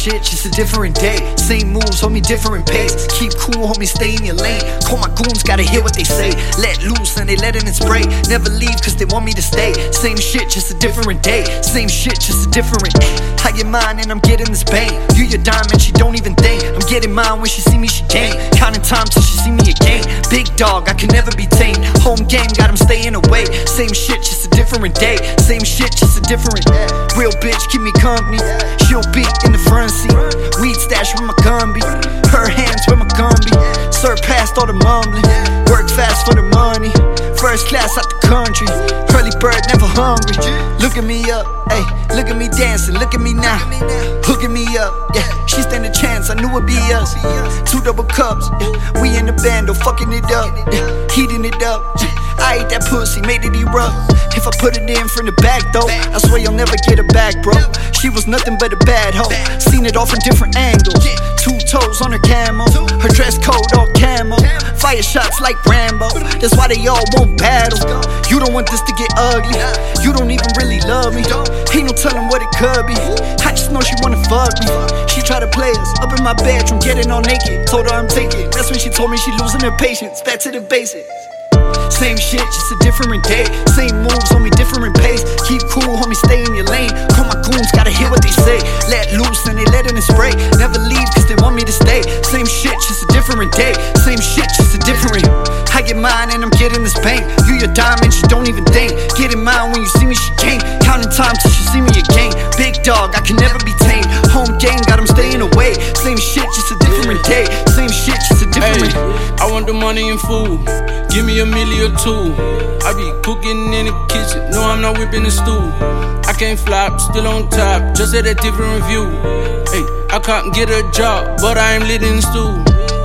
shit, just a different day. Same moves, homie, different pace. Keep cool, homie, stay in your lane. Call my goons, gotta hear what they say. Let loose and they letting it spray. Never leave cause they want me to stay. Same shit, just a different day. Same shit, just a different. I get mine and I'm getting this bang. You your diamond, she don't even think. I'm getting mine when she see me, she gain. Counting time till she see me again. Big dog, I can never be tamed. Home game, got him staying away. Same shit, just a different day. Same shit, just a different. Real bitch, keep me company. She'll be in the front seat. Weed stash with my gun be. Her hands where my gun be. Surpassed all the mumbling. Work fast for the money. First class out the country. Early bird, never hungry. Look at me up, ayy. Look at me dancing, look at me now. Hooking me up, yeah. She stand a chance, I knew it'd be us. 2 double cups, yeah. We in the bando, fucking it up, yeah. Heating it up, yeah. I ate that pussy, made it erupt. If I put it in from the back though, I swear you'll never get her back, bro. She was nothing but a bad hoe. Seen it all from different angles. 2 toes on her camo. Her dress code all camo. Fire shots like Rambo. That's why they all won't battle. You don't want this to get ugly. You don't even really love me. Ain't no telling what it could be. I just know she wanna fuck me. She try to play us up in my bedroom, getting all naked. Told her I'm taking. That's when she told me she losing her patience. Back to the basics. Same shit, just a different day. Same moves, homie, different pace. Keep cool, homie, stay in your lane. Call my goons, gotta hear what they say. Let loose and they letting it spray. Never leave cause they want me to stay. Same shit, just a different day. Same shit, just a different. I get mine and I'm getting this bank. You your diamond, she don't even think. Getting mine when you see me, she can't. Counting time till she see me again. Big dog, I can never be tamed. Home game, got him staying away. Same shit, just a different day. Same shit, just a different. I want the money and food. Give me $1 million or 2. I be cooking in the kitchen. No, I'm not whipping the stew. I can't flop, still on top. Just at a different view. Hey, I can't get a job, but I ain't lit in the stew.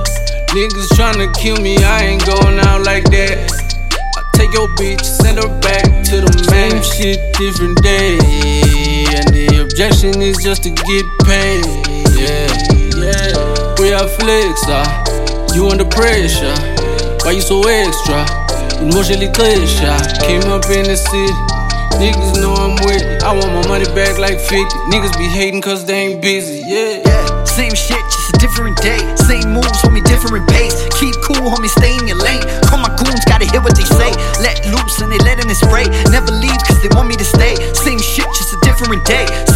Niggas tryna kill me, I ain't going out like that. I take your bitch, send her back to the man. Same shit, different day. And the objection is just to get paid. Yeah, yeah. We are flex, you under pressure. Why you so extra? Emotionally clear shot. Came up in the city. Niggas know I'm with it. I want my money back like 50. Niggas be hating cause they ain't busy, yeah. Same shit, just a different day. Same moves, homie, different pace. Keep cool, homie, stay in your lane. Call my goons, gotta hear what they say. Let loose and they letting it spray. Never leave cause they want me to stay. Same shit, just a different day.